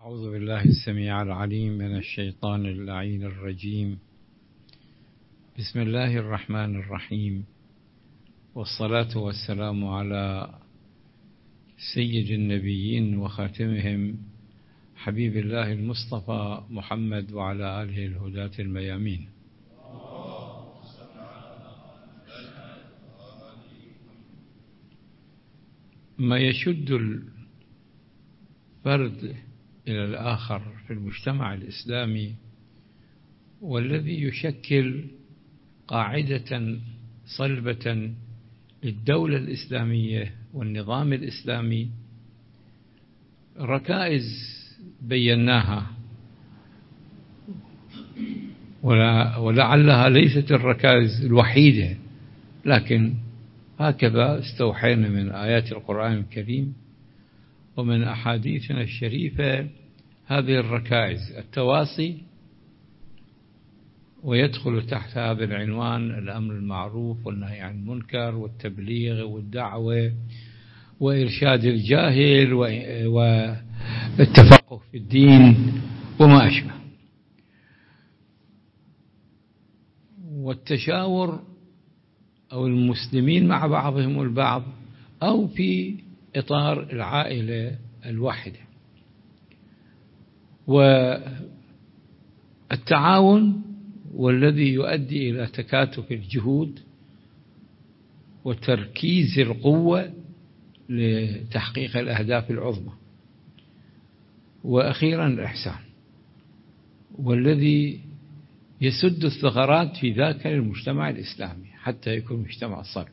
أعوذ بالله السميع العليم من الشيطان اللعين الرجيم. بسم الله الرحمن الرحيم، والصلاة والسلام على سيد النبيين وخاتمهم حبيب الله المصطفى محمد وعلى آله الهداة الميامين. ما يشد الفرد إلى الآخر في المجتمع الإسلامي والذي يشكل قاعدة صلبة للدولة الإسلامية والنظام الإسلامي ركائز بيناها، ولعلها ليست الركائز الوحيدة، لكن هكذا استوحينا من آيات القرآن الكريم ومن أحاديثنا الشريفة هذه الركائز التواصي، ويدخل تحت هذا العنوان الأمر المعروف والنهي عن المنكر والتبليغ والدعوة وإرشاد الجاهل والتفقه في الدين وما أشبه، والتشاور أو المسلمين مع بعضهم البعض أو في إطار العائلة الواحدة، والتعاون والذي يؤدي إلى تكاتف الجهود وتركيز القوة لتحقيق الأهداف العظمى، وأخيرا الإحسان والذي يسد الثغرات في ذاك المجتمع الإسلامي حتى يكون مجتمع صلب.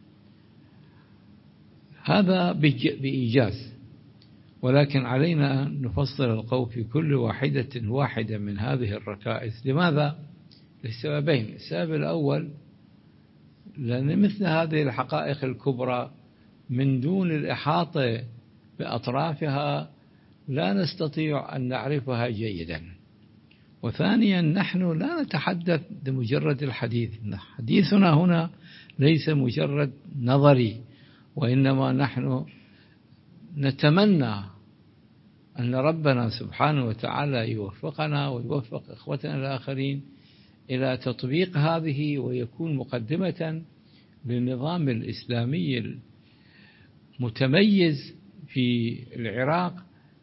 هذا بإيجاز، ولكن علينا أن نفصل القول في كل واحدة من هذه الركائز. لماذا؟ لسببين. السبب الأول لأن مثل هذه الحقائق الكبرى من دون الإحاطة بأطرافها لا نستطيع أن نعرفها جيدا. وثانيا نحن لا نتحدث بمجرد الحديث، حديثنا هنا ليس مجرد نظري، وإنما نحن نتمنى أن ربنا سبحانه وتعالى يوفقنا ويوفق إخوتنا الآخرين إلى تطبيق هذه، ويكون مقدمة للنظام الإسلامي المتميز في العراق.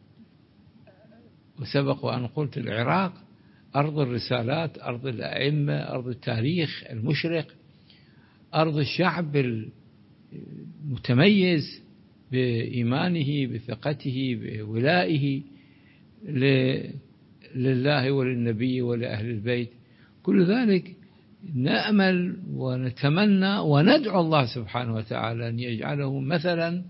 وسبق وأن قلت العراق أرض الرسالات، أرض الأئمة، أرض التاريخ المشرق، أرض الشعب المتميز بإيمانه بثقته بولائه لله وللنبي ولأهل البيت. كل ذلك نأمل ونتمنى وندعو الله سبحانه وتعالى أن يجعله مثلا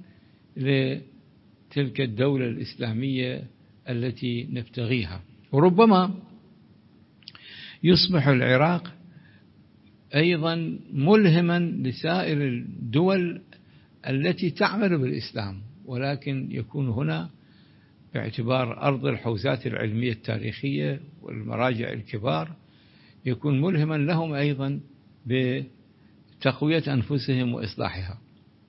لتلك الدولة الإسلامية التي نبتغيها. وربما يصبح العراق أيضا ملهما لسائر الدول التي تعمل بالإسلام، ولكن يكون هنا باعتبار أرض الحوزات العلمية التاريخية والمراجع الكبار، يكون ملهما لهم أيضا بتقوية أنفسهم وإصلاحها.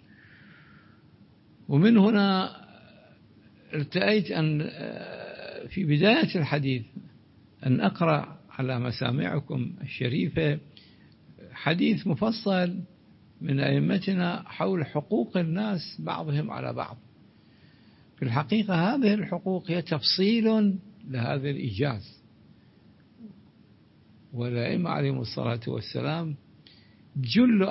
ومن هنا ارتأيت أن في بداية الحديث أن أقرأ على مسامعكم الشريفة حديث مفصل من أئمتنا حول حقوق الناس بعضهم على بعض. في الحقيقة هذه الحقوق هي تفصيل لهذا الإيجاز، والأئمة عليهم الصلاة والسلام جل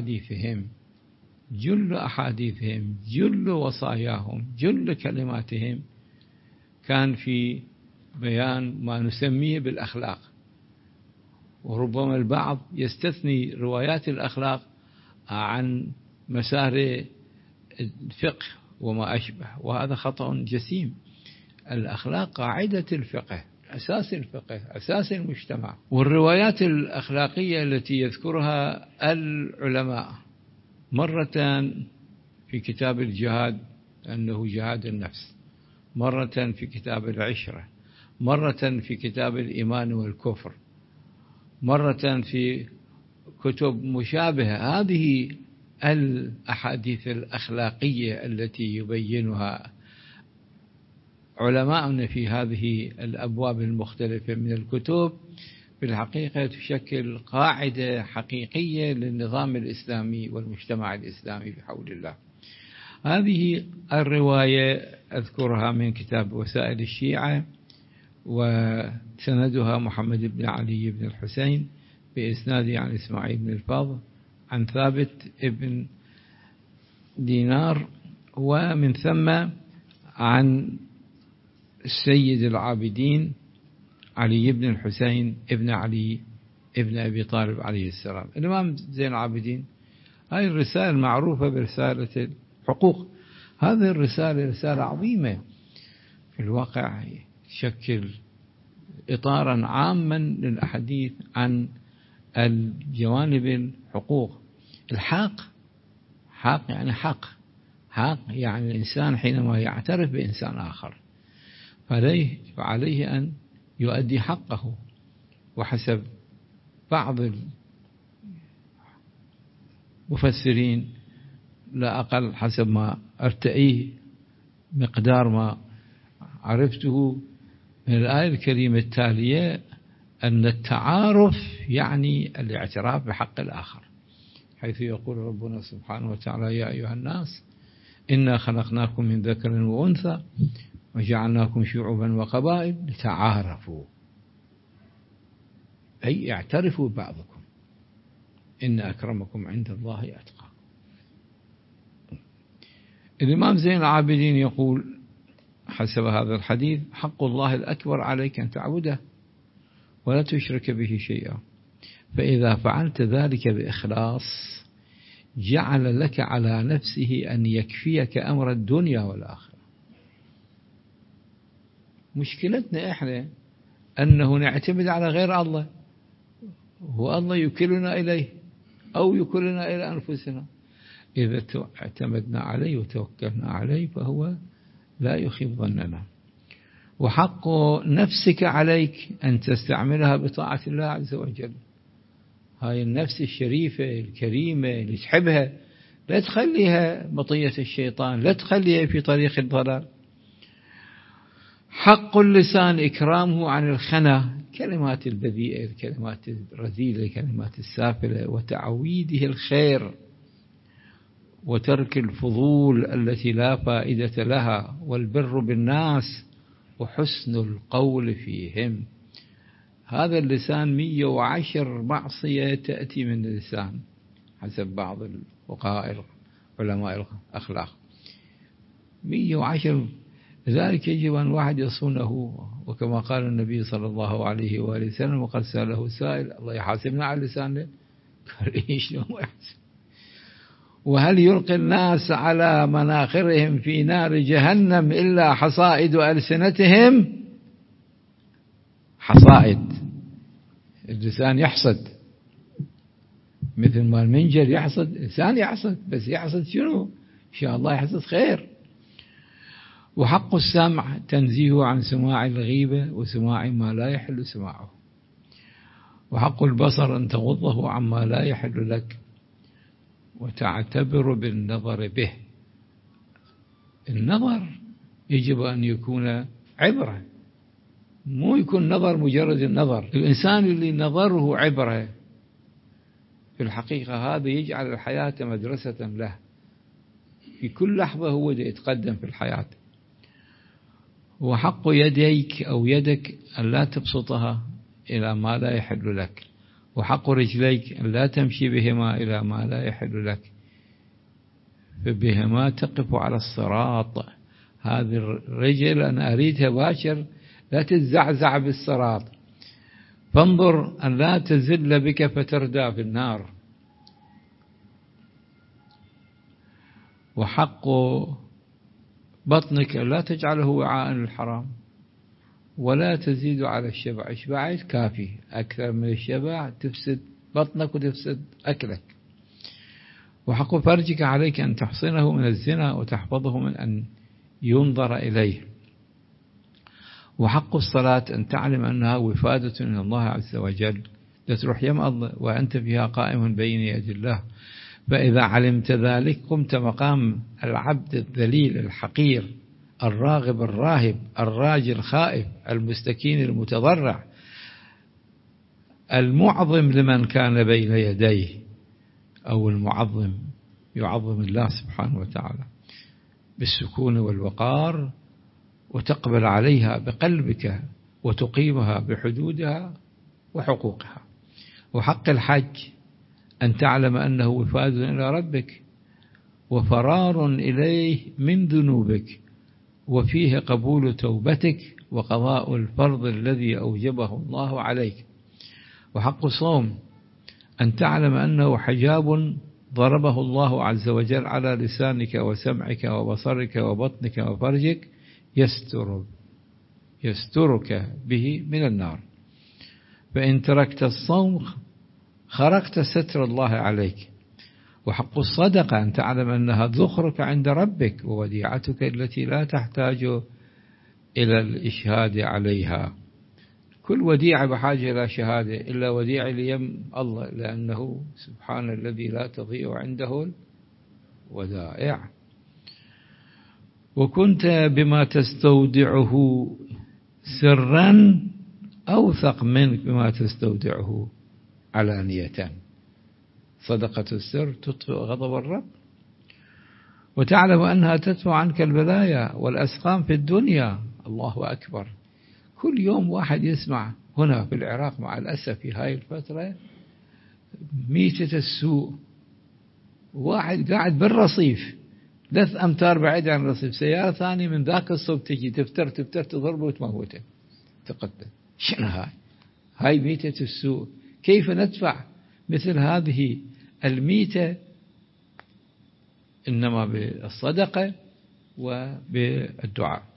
أحاديثهم جل وصاياهم جل كلماتهم كان في بيان ما نسميه بالأخلاق. وربما البعض يستثني روايات الأخلاق عن مسار الفقه وما أشبه، وهذا خطأ جسيم. الأخلاق قاعدة الفقه، أساس الفقه، أساس المجتمع. والروايات الأخلاقية التي يذكرها العلماء مرة في كتاب الجهاد أنه جهاد النفس، مرة في كتاب العشرة، مرة في كتاب الإيمان والكفر، مرة في كتب مشابهة. هذه الأحاديث الأخلاقية التي يبينها علماءنا في هذه الأبواب المختلفة من الكتب في الحقيقة تشكل قاعدة حقيقية للنظام الإسلامي والمجتمع الإسلامي بحول الله. هذه الرواية أذكرها من كتاب وسائل الشيعة، وسندها محمد بن علي بن الحسين بإسناده عن إسماعيل بن الفضل عن ثابت بن دينار، ومن ثم عن السيد العابدين علي بن الحسين ابن علي ابن أبي طالب عليه السلام. الإمام زين العابدين، هذه الرسالة المعروفة برسالة الحقوق. هذه الرسالة رسالة عظيمة في الواقع، تشكل إطارا عاما للأحاديث عن الجوانب الحقوق. الحق، حق يعني حق يعني الإنسان حينما يعترف بإنسان آخر فعليه أن يؤدي حقه، وحسب بعض المفسرين لا أقل حسب ما أرتئيه مقدار ما عرفته من الآية الكريمة التالية، أن التعارف يعني الاعتراف بحق الآخر، حيث يقول ربنا سبحانه وتعالى: يا أيها الناس إنا خلقناكم من ذكر وأنثى وجعلناكم شعوبا وقبائل لتعارفوا، أي اعترفوا بعضكم إن أكرمكم عند الله أتقاكم. الإمام زين العابدين يقول حسب هذا الحديث: حق الله الأكبر عليك أن تعبده ولا تشرك به شيئا، فإذا فعلت ذلك بإخلاص جعل لك على نفسه أن يكفيك أمر الدنيا والآخرة. مشكلتنا إحنا أنه نعتمد على غير الله، والله يكلنا إليه أو يكلنا إلى أنفسنا. إذا اعتمدنا عليه وتوكلنا عليه فهو لا يخيب ظننا. وحق نفسك عليك أن تستعملها بطاعة الله عز وجل. هاي النفس الشريفة الكريمة اللي تحبها لا تخليها مطية الشيطان، لا تخليها في طريق الضلال. حق اللسان إكرامه عن الخنا، كلمات البذيئة، الكلمات الرذيلة، الكلمات السافلة، وتعويده الخير وترك الفضول التي لا فائدة لها، والبر بالناس وحسن القول فيهم. هذا اللسان 110 معصية تأتي من اللسان حسب بعض الفقهاء علماء الأخلاق، 110. لذلك يجب أن الواحد يصونه، وكما قال النبي صلى الله عليه وآله وسلم: وقد سأله سائل الله يحاسبنا على اللسان، قال إيش لو يحاسب؟ وهل يلقي الناس على مناخرهم في نار جهنم إلا حصائد ألسنتهم؟ حصائد، اللسان يحصد مثل ما المنجل يحصد، الإنسان يحصد، بس يحصد شنو؟ إن شاء الله يحصد خير. وحق السمع تنزيهه عن سماع الغيبة وسماع ما لا يحل سماعه. وحق البصر أن تغضه عما لا يحل لك وتعتبر بالنظر به. النظر يجب أن يكون عبرة، مو يكون نظر مجرد النظر. الإنسان اللي نظره عبرة في الحقيقة هذا يجعل الحياة مدرسة له، في كل لحظة هو يتقدم في الحياة. وحق يديك أو يدك أن لا تبسطها إلى ما لا يحل لك، وحق رجليك أن لا تمشي بهما إلى ما لا يحل لك، فبهما تقف على الصراط. هذه الرجل أنا أريدها باشر لا تتزعزع بالصراط، فانظر أن لا تزل بك فتردى في النار. وحق بطنك لا تجعله وعاء للحرام ولا تزيد على الشبع. اشبعت كافي، أكثر من الشبع تفسد بطنك وتفسد أكلك. وحق فرجك عليك أن تحصنه من الزنا وتحفظه من أن ينظر إليه. وحق الصلاة أن تعلم أنها وفادة من الله عز وجل، لا تروح يم الله وأنت فيها قائم بين يدي الله. فإذا علمت ذلك قمت مقام العبد الذليل الحقير الراغب الراهب، الراجي الخائف، المستكين المتضرع، المعظم لمن كان بين يديه، أو المعظم يعظم الله سبحانه وتعالى بالسكون والوقار، وتقبل عليها بقلبك وتقيمها بحدودها وحقوقها. وحق الحج أن تعلم أنه وفاد إلى ربك وفرار إليه من ذنوبك، وفيه قبول توبتك وقضاء الفرض الذي أوجبه الله عليك. وحق الصوم أن تعلم أنه حجاب ضربه الله عز وجل على لسانك وسمعك وبصرك وبطنك وفرجك يسترك به من النار، فإن تركت الصوم خرقت ستر الله عليك. وحق الصدقة أن تعلم أنها ذخرك عند ربك ووديعتك التي لا تحتاج إلى الإشهاد عليها. كل وديعة بحاجة إلى شهادة إلا وديعة ليم الله، لأنه سبحان الذي لا تضيع عنده الودائع. وكنت بما تستودعه سرا أوثق منك بما تستودعه علانية. صدقة السر تطفئ غضب الرب. وتعلم أنها تدفع عنك البلايا والأسقام في الدنيا. الله أكبر. كل يوم واحد يسمع هنا في العراق مع الأسف في هاي الفترة ميتة السوء. واحد قاعد بالرصيف 3 أمتار بعيد عن الرصيف، سيارة ثانية من ذاك الصوب تجي تفتر تضربه وتموته تقتل. شنو هاي ميتة السوء. كيف ندفع مثل هذه الميتة؟ إنما بالصدقة وبالدعاء.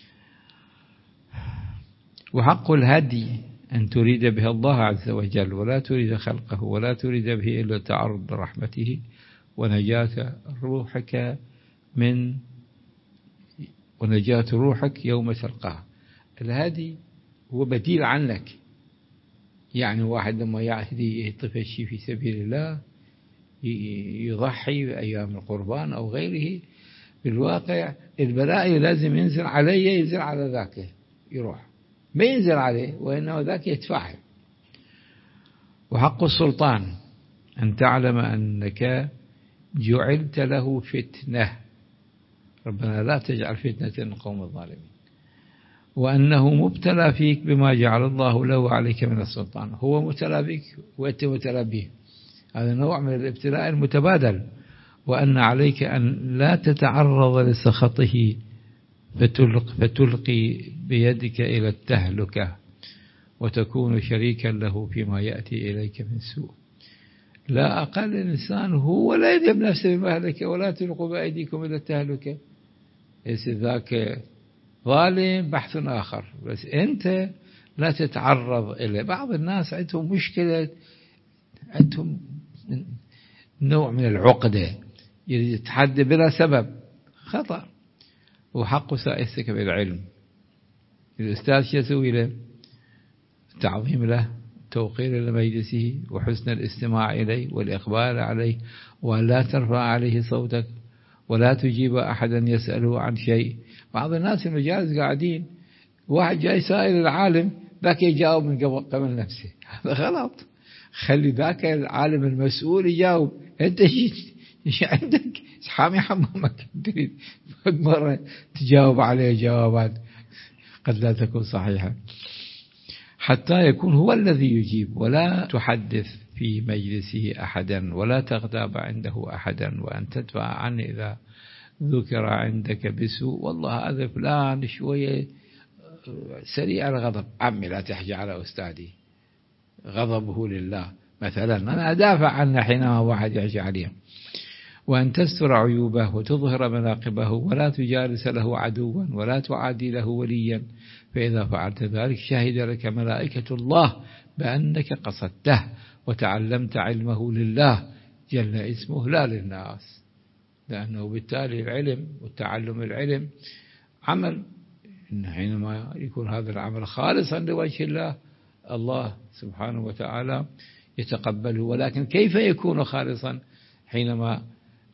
وحق الهدي أن تريد به الله عز وجل ولا تريد خلقه، ولا تريد به إلا تعرض رحمته ونجاة روحك يوم تلقاه. الهدي هو بديل عنك. يعني واحد لما يهدي يطفى شيء في سبيل الله يضحي بأيام القربان أو غيره، بالواقع البلاء لازم ينزل عليه ينزل على ذاك يروح، ما ينزل عليه، وإنه ذاك يدفعه. وحق السلطان أن تعلم أنك جعلت له فتنة. ربنا لا تجعل فتنة القوم الظالمين. وأنه مبتلى فيك بما جعل الله له عليك من السلطان. هو مبتلى بك وأنت مبتلى به. هذا نوع من الابتلاء المتبادل. وأن عليك أن لا تتعرض لسخطه فتلقي بيدك إلى التهلكة وتكون شريكا له فيما يأتي إليك من سوء. لا أقل الإنسان هو لا يذهب نفسه بمهلكة ولا تلقوا بأيديكم إلى التهلكة. ذاك ظالم بحث آخر، بس أنت لا تتعرض إليه. بعض الناس عندهم مشكلة، عندهم نوع من العقدة، يتحدى بلا سبب، خطأ. وحق سائسك بالعلم. الأستاذ شو يسوي له؟ تعظيم له، توقير لمجلسه، وحسن الاستماع إليه والإقبال عليه، ولا ترفع عليه صوتك، ولا تجيب أحدا يسأله عن شيء. بعض الناس في المجالس قاعدين، واحد جاي سائل العالم ذاك يجاوب من قبل نفسه. هذا غلط. خلي ذاك العالم المسؤول يجاوب. أنت إيش عندك؟ حامي حمامك تريد مرة تجاوب عليه جوابات قد لا تكون صحيحة. حتى يكون هو الذي يجيب. ولا تحدث في مجلسه أحدا، ولا تغتاب عنده أحدا، وأن تدفع عنه إذا ذكر عندك بسوء. والله هذا فلان شوية سريع الغضب، عمي لا تحجي على أستاذي، غضبه لله مثلا، أنا أدافع عنه حينما واحد يحجي عليه. وأن تستر عيوبه وتظهر مناقبه، ولا تجالس له عدوا ولا تعادي له وليا، فإذا فعلت ذلك شهد لك ملائكة الله بأنك قصدته وتعلمت علمه لله جل اسمه لا للناس. لأنه بالتالي العلم وتعلم العلم عمل، إن حينما يكون هذا العمل خالصا لوجه الله، الله سبحانه وتعالى يتقبله. ولكن كيف يكون خالصا؟ حينما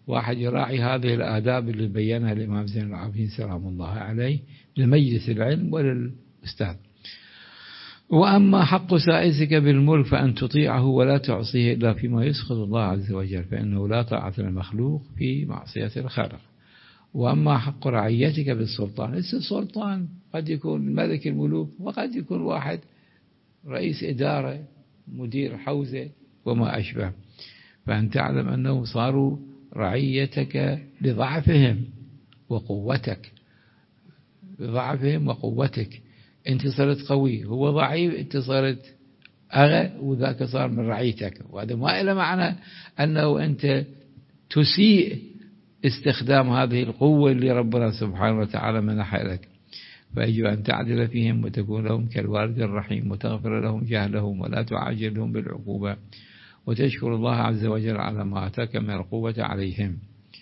واحد يراعي هذه الآداب اللي بينها الإمام زين العابدين سلام الله عليه لمجلس العلم وللأستاذ. وأما حق سائسك بالملك فأن تطيعه ولا تعصيه إلا فيما يسخط الله عز وجل، فإنه لا طاعة المخلوق في معصية الخالق. وأما حق رعيتك بالسلطان، السلطان قد يكون ملك الملوك وقد يكون واحد رئيس إدارة مدير حوزة وما أشبه، فأن تعلم أنهم صاروا رعيتك لضعفهم وقوتك، لضعفهم وقوتك. أنت صرت قوي، هو ضعيف، أنت صرت أغى وذاك صار من رعيتك. وهذا ما إلى معنى أنه أنت تسيء استخدام هذه القوة اللي ربنا سبحانه وتعالى منحها لك. فيجب أن تعدل فيهم وتكون لهم كالوالد الرحيم، وتغفر لهم جهلهم ولا تعاجلهم بالعقوبة، وتشكر الله عز وجل على ما أتاك من القوة عليهم.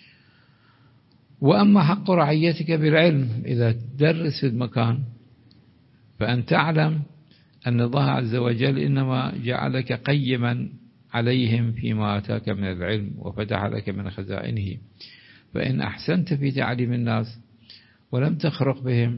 وأما حق رعيتك بالعلم، إذا تدرس في المكان فأن تعلم أن الله عز وجل إنما جعلك قيما عليهم فيما أتاك من العلم وفتح لك من خزائنه، فإن أحسنت في تعليم الناس ولم تخرق بهم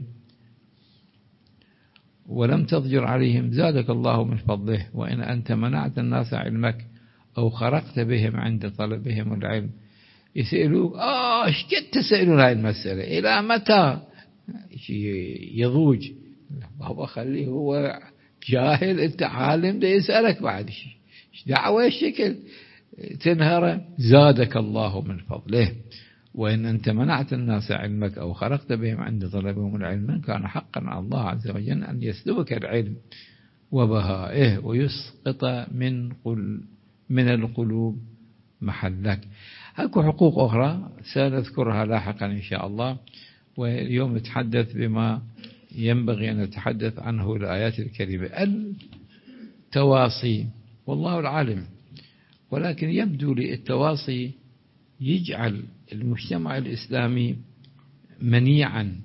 ولم تضجر عليهم زادك الله من فضله. وإن أنت منعت الناس علمك أو خرقت بهم عند طلبهم العلم، يسألوك ايش قد تسألون هاي المسألة، إلى متى يضوج؟ بابا خليه هو جاهل، أنت عالم ده يسألك بعد ايش دعوة الشكل تنهره. زادك الله من فضله. وإن أنت منعت الناس علمك أو خرقت بهم عند طلبهم العلم، كان حقا على الله عز وجل أن يسلبك العلم وبهائه ويسقط من القلوب محلك. هكو حقوق أخرى سنذكرها لاحقا إن شاء الله، واليوم نتحدث بما ينبغي أن نتحدث عنه الآيات الكريمة. التواصي والله العالم، ولكن يبدو لي التواصي يجعل المجتمع الإسلامي منيعا،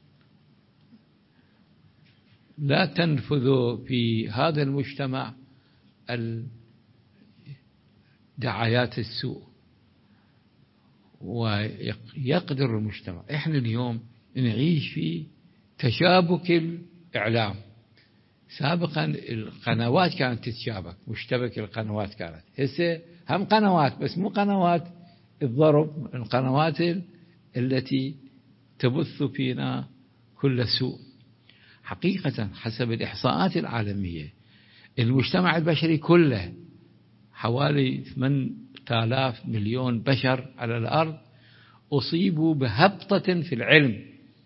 لا تنفذ في هذا المجتمع دعايات السوء ويقدر المجتمع. احنا اليوم نعيش في تشابك الإعلام. سابقا القنوات كانت تتشابك، مشتبك القنوات كانت، هسه هم قنوات بس مو قنوات الضرب، القنوات التي تبث فينا كل سوء. حقيقة حسب الإحصاءات العالمية المجتمع البشري كله حوالي 8,000 مليون بشر على الأرض أصيبوا بهبطة في العلم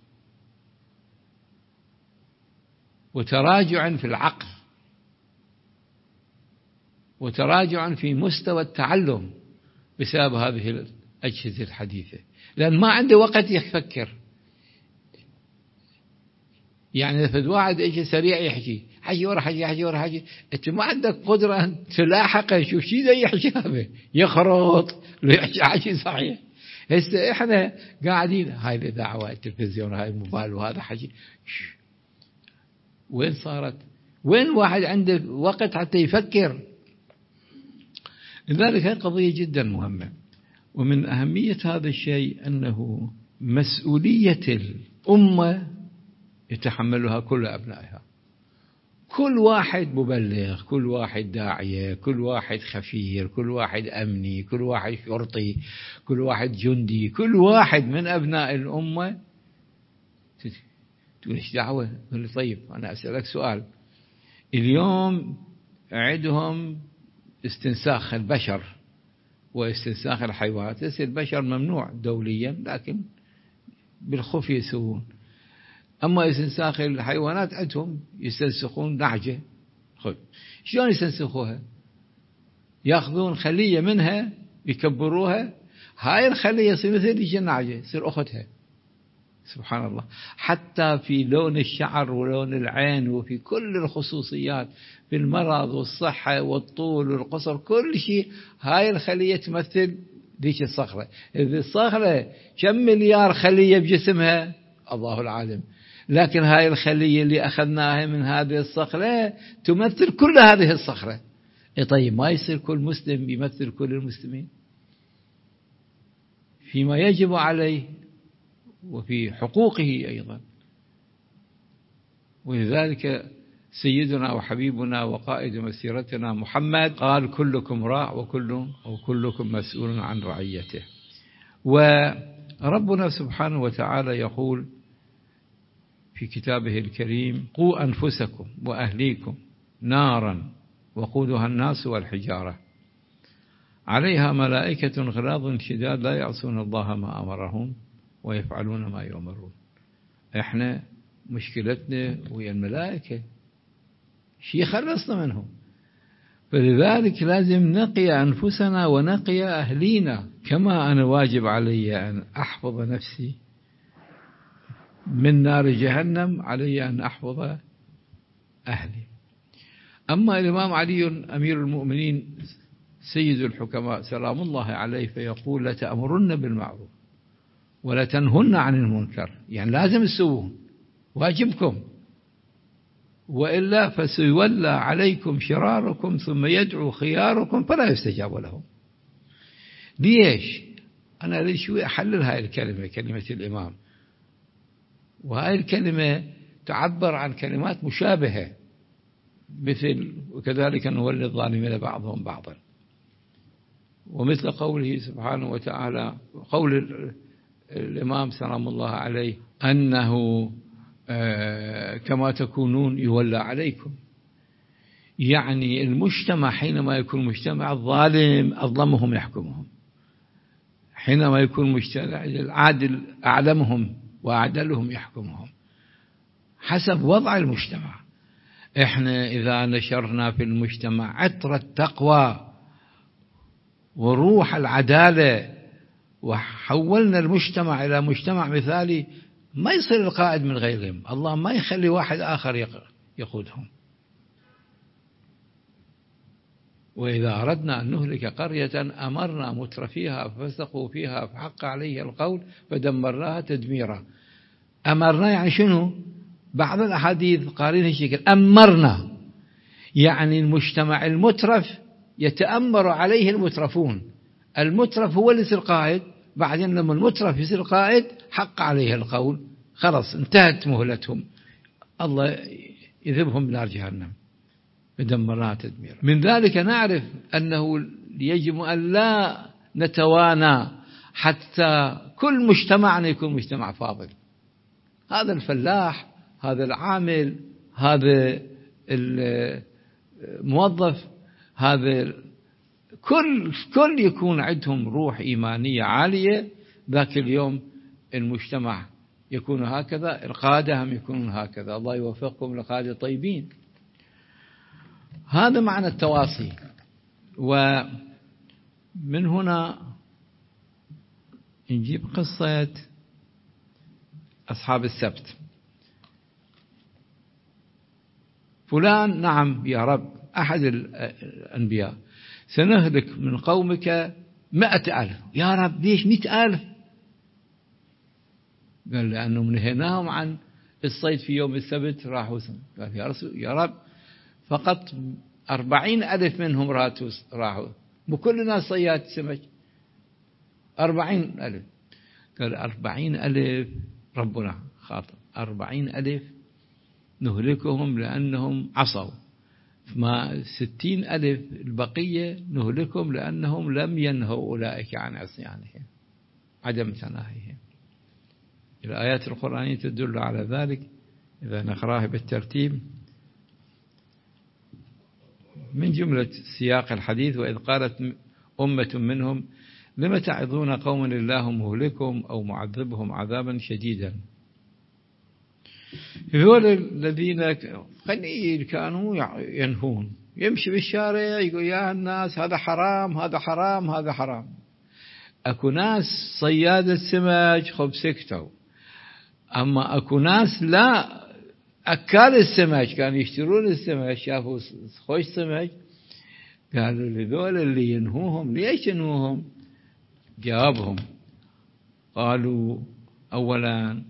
وتراجع في العقل وتراجع في مستوى التعلم بسبب هذه الأجهزة الحديثة، لأن ما عنده وقت يفكر. يعني إذا واحد يجي سريع يحكي حكي ورا حكي حكي ورا حكي، أنت ما عندك قدرة أن تلاحقه، شو شيء ذا يحكي هذا يخرط لو يحكي حكي صحيح. هسه إحنا قاعدين هاي الإذاعة وهاي التلفزيون هاي الموبايل وهذا حكي، وين صارت؟ وين واحد عنده وقت حتى يفكر؟ لذلك هذه قضية جدا مهمة. ومن أهمية هذا الشيء أنه مسؤولية الأمة يتحملها كل أبنائها، كل واحد مبلغ، كل واحد داعية، كل واحد خفير، كل واحد أمني، كل واحد شرطي، كل واحد جندي، كل واحد من أبناء الأمة. تقول إيش دعوة؟ تقول لي طيب أنا أسألك سؤال، اليوم عندهم استنساخ البشر واستنساخ الحيوانات، البشر ممنوع دوليا لكن بالخفية يسوون. أما استنساخ الحيوانات عندهم يستنسخون نعجة. شلون يستنسخوها؟ يأخذون خلية منها يكبروها، هاي الخلية يصير مثل النعجة، يصير أختها. سبحان الله. حتى في لون الشعر ولون العين وفي كل الخصوصيات، في المرض والصحة والطول والقصر، كل شيء هاي الخلية تمثل ذيك الصخرة. إذا الصخرة كم مليار خلية بجسمها الله العالم، لكن هاي الخلية اللي أخذناها من هذه الصخرة تمثل كل هذه الصخرة. طيب ما يصير كل مسلم يمثل كل المسلمين؟ فيما يجب عليه وفي حقوقه أيضا. ولذلك سيدنا وحبيبنا وقائد مسيرتنا محمد قال كلكم راع وكلكم مسؤول عن رعيته. وربنا سبحانه وتعالى يقول في كتابه الكريم قوا أنفسكم وأهليكم نارا وقودها الناس والحجارة عليها ملائكة غلاظ شداد لا يعصون الله ما أمرهم ويفعلون ما يؤمرون. احنا مشكلتنا ويا الملائكة، شيء خلصنا منهم، فلذلك لازم نقي أنفسنا ونقي أهلينا. كما أنا واجب علي أن أحفظ نفسي من نار جهنم، علي أن أحفظ أهلي. أما الإمام علي أمير المؤمنين سيد الحكماء سلام الله عليه فيقول لتأمرن بالمعروف ولتنهن عن المنكر، يعني لازم تسوون واجبكم، وإلا فسيولى عليكم شراركم ثم يدعو خياركم فلا يستجاب لهم. ليش؟ أنا أريد شوي أحلل هاي الكلمة، كلمة الإمام، وهاي الكلمة تعبر عن كلمات مشابهة مثل وكذلك نولي الظالمين بعضهم بعضا، ومثل قوله سبحانه وتعالى قول الإمام سلام الله عليه أنه كما تكونون يولى عليكم. يعني المجتمع حينما يكون مجتمع ظالم أظلمهم يحكمهم، حينما يكون مجتمع العادل أعلمهم وأعدلهم يحكمهم حسب وضع المجتمع. إحنا إذا نشرنا في المجتمع عطر التقوى وروح العدالة وحولنا المجتمع إلى مجتمع مثالي، ما يصير القائد من غيرهم، الله ما يخلي واحد آخر يقودهم. وإذا أردنا أن نهلك قرية أمرنا مترفيها ففسقوا فيها فحق عليه القول فدمرناها تدميرا. أمرنا يعني شنو؟ بعض الأحاديث قارين الشكل أمرنا، يعني المجتمع المترف يتأمر عليه المترفون، المترف هو اللي يصير قائد، بعدين لما المترف يصير قائد حق عليه القول، خلاص انتهت مهلتهم، الله يذبهم بنار جهنم فدمرناها تدميرا. من ذلك نعرف أنه يجب أن لا نتوانى حتى كل مجتمعنا يكون مجتمع فاضل. هذا الفلاح، هذا العامل، هذا الموظف، هذا كل يكون عندهم روح إيمانية عالية، ذاك اليوم المجتمع يكون هكذا، القادة هم يكونون هكذا. الله يوفقكم لقادة طيبين. هذا معنى التواصي. ومن هنا نجيب قصة أصحاب السبت. فلان نعم يا رب أحد الأنبياء سنهلك من قومك 100,000. يا رب ليش 100,000؟ قال لأنهم نهيناهم عن الصيد في يوم السبت راحوا. قال يا رسول يا رب فقط 40,000 منهم راحوا، مو كل الناس صياد سمك، 40,000. قال 40,000 ربنا خاطئ، 40,000 نهلكهم لأنهم عصوا، ما 60,000 البقية نهلكهم لأنهم لم ينهوا أولئك عن عصيانهم، عدم تناهيهم. الآيات القرآنية تدل على ذلك إذا نقراها بالترتيب. من جملة سياق الحديث وإذ قالت أمة منهم لم تعظون قوما الله مهلكهم أو معذبهم عذابا شديدا. هذول الذين قليل كانوا ينهون، يمشي بالشارع يقول يا الناس هذا حرام هذا حرام هذا حرام. أكو ناس صياد السمك خب سكتوا، أما أكو ناس لا أكال السمك كانوا يشترون السمك، شافوا خوش سمك قالوا لذول اللي ينهوهم ليش ينهوهم؟ جوابهم قالوا أولا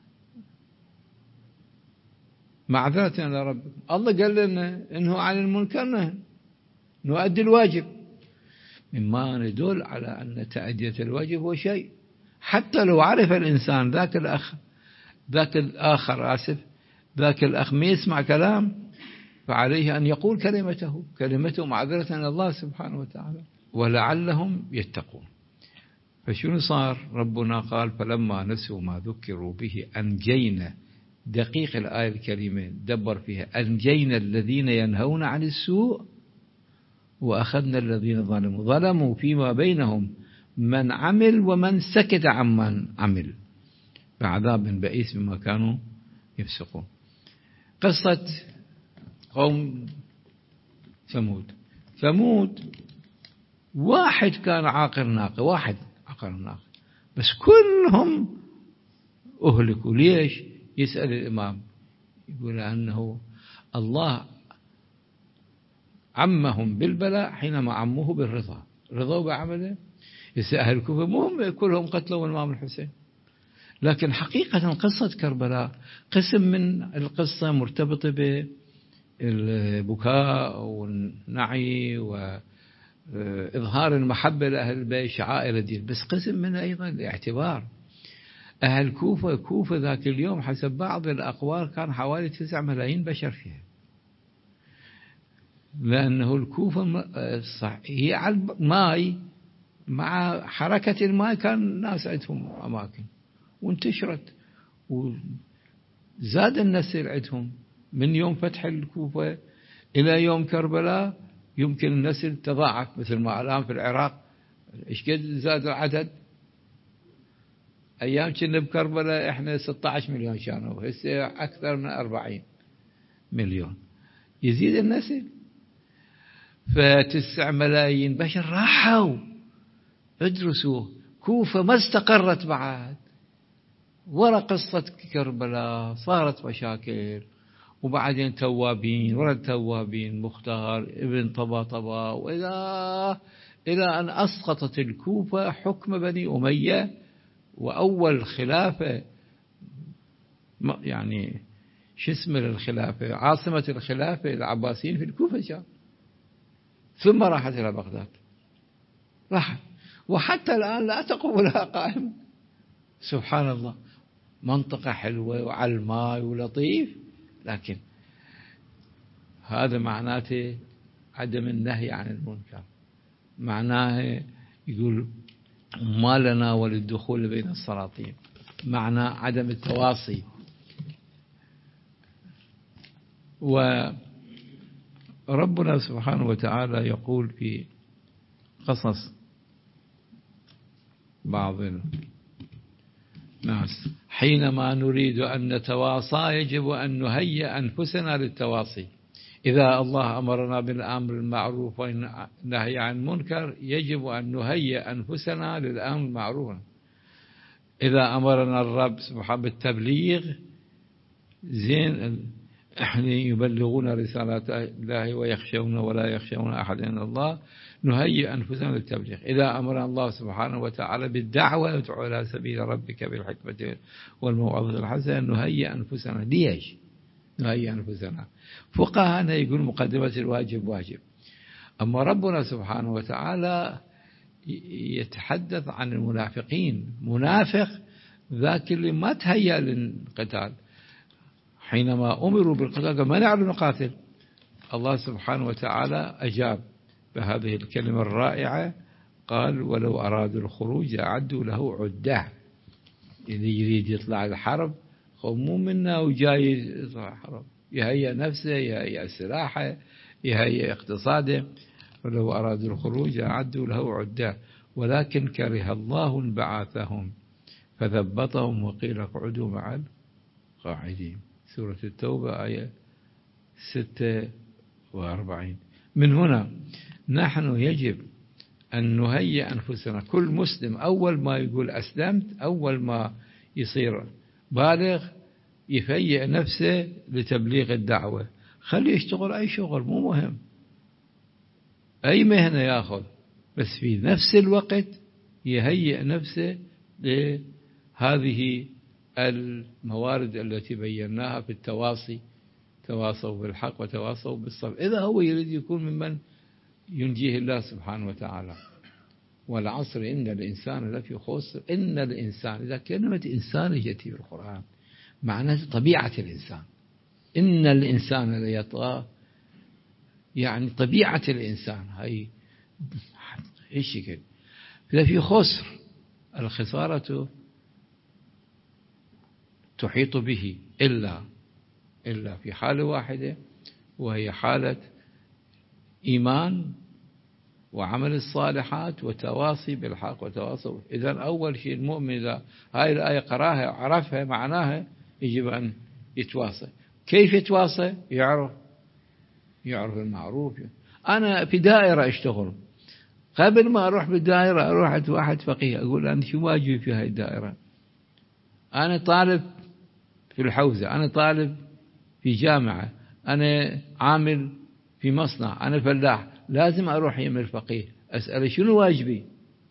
معذرة إلى ربكم، الله قال لنا انه عن المنكر نؤدي الواجب، مما يدل على أن تأدية الواجب هو شيء حتى لو عرف الإنسان ذاك الأخ ما يسمع كلام، فعليه أن يقول كلمته معذرة إلى الله سبحانه وتعالى ولعلهم يتقون. فشنو صار؟ ربنا قال فلما نسوا ما ذكروا به أنجينا، دقيق الآية الكريمة دبر فيها، أنجينا الذين ينهون عن السوء وأخذنا الذين ظلموا فيما بينهم من عمل ومن سكت عمن عمل بعذاب بئيس بما كانوا يفسقون. قصة قوم ثمود واحد كان عاقر ناقة، بس كلهم أهلكوا. ليش؟ يسأل الإمام يقول أنه الله عمهم بالبلاء حينما عموه بالرضا، رضوا بعمله. أهل الكوفة مهم كلهم قتلوا الإمام الحسين، لكن حقيقة قصة كربلاء قسم من القصة مرتبطة بالبكاء والنعي وإظهار المحبة لأهل البيت، شعائر الدين، بس قسم منها أيضا الاعتبار. أهل كوفة ذاك اليوم حسب بعض الأقوال كان حوالي 9 ملايين بشر فيها، لأنه الكوفة هي على الماء، مع حركة الماء كان الناس عندهم أماكن وانتشرت وزاد النسل عندهم. من يوم فتح الكوفة إلى يوم كربلاء يمكن النسل تضاعف، مثل ما الآن في العراق إيش قد زاد العدد. أيام كنا بكربلاء إحنا 16 مليون كانوا، هسه أكثر من 40 مليون، يزيد النسل. ف9 ملايين بشر راحوا ادرسوا. كوفة ما استقرت بعد، ورا قصة كربلاء صارت مشاكل، وبعدين توابين ورا التوابين، مختار ابن طباطبا، إلى أن أسقطت الكوفة حكم بني أمية. وأول خلافة يعني شو اسمه للخلافة، عاصمة الخلافة العباسيين في الكوفة كان، ثم راحت إلى بغداد، راحت، وحتى الآن لا تقوم لها قائمة. سبحان الله، منطقة حلوة وعلى الماء ولطيف، لكن هذا معناته عدم النهي عن المنكر، معناه يقول ما لنا وللدخول بين السلاطين، معنى عدم التواصي. وربنا سبحانه وتعالى يقول في قصص بعض الناس حينما نريد أن نتواصى يجب أن نهيئ أنفسنا للتواصي. إذا الله أمرنا بالأمر المعروف والنهي عن المنكر يجب أن نهيئ أنفسنا للأمر المعروف. إذا أمرنا الرب سبحانه بالتبليغ زين، يبلغون رسالات الله ويخشون ولا يخشون أحد إلا الله، نهيئ أنفسنا للتبليغ. إذا أمرنا الله سبحانه وتعالى بالدعوة ادع إلى سبيل ربك بالحكمة والموعظة الحسنة، نهيئ أنفسنا. ليش نهيئ أنفسنا؟ فقهاءنا يقول مقدمة الواجب واجب، أما ربنا سبحانه وتعالى يتحدث عن المنافقين. منافق ذاك اللي ما تهيأ للقتال، حينما أمروا بالقتال ما نعرف نقاتل. الله سبحانه وتعالى أجاب بهذه الكلمة الرائعة، قال ولو أرادوا الخروج أعدوا له عدة. اللي يريد يطلع الحرب مو منا وجاي يطلع الحرب، يهيئ نفسه، يهيئ سلاحه، يهيئ اقتصاده. ولو أرادوا الخروج أعدوا له عدة ولكن كره الله انبعاثهم فثبطهم وقيل اقعدوا مع القاعدين. سورة التوبة آية 46. من هنا نحن يجب أن نهيئ أنفسنا. كل مسلم أول ما يقول أسلمت، أول ما يصير بالغ يهيئ نفسه لتبليغ الدعوة. خليه يشتغل أي شغل، مو مهم أي مهنة يأخذ، بس في نفس الوقت يهيئ نفسه لهذه الموارد التي بيناها في التواصي، تواصوا بالحق وتواصوا بالصبر. إذا هو يريد يكون ممن ينجيه الله سبحانه وتعالى. والعصر إن الإنسان لفي خسر. إن الإنسان، إذا كلمة إنسان جت في القرآن معناه طبيعة الإنسان. إن الإنسان ليطغى، يعني طبيعة الإنسان هي الشكل. لفي خسر، الخسارة تحيط به إلا في حالة واحدة، وهي حالة إيمان وعمل الصالحات وتواصي بالحق وتواصي. إذا أول شيء المؤمن إذا هاي الآية قراها وعرفها معناها يجب أن يتواصى. كيف يتواصى؟ يعرف المعروف. أنا في دائرة أشتغل، قبل ما أروح بالدائرة أروح عند واحد فقيه أقول أنا شو واجبي في هاي الدائرة؟ أنا طالب في الحوزة، أنا طالب في جامعة، أنا عامل في مصنع، أنا فلاح، لازم أروح يم الفقيه أسأله شنو واجبي.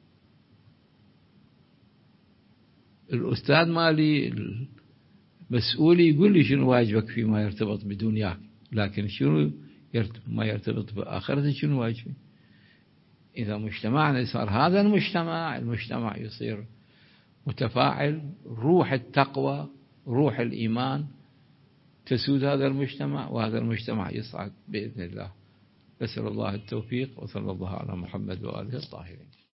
الأستاذ مالي المسؤولي يقول لي شنو واجبك فيما يرتبط بدنياك، لكن شنو ما يرتبط بآخرتك شنو واجبي. إذا مجتمعنا صار هذا المجتمع يصير متفاعل، روح التقوى روح الإيمان تسود هذا المجتمع، وهذا المجتمع يصعد بإذن الله. نسأل الله التوفيق، وصلى الله على محمد وآله الطاهرين.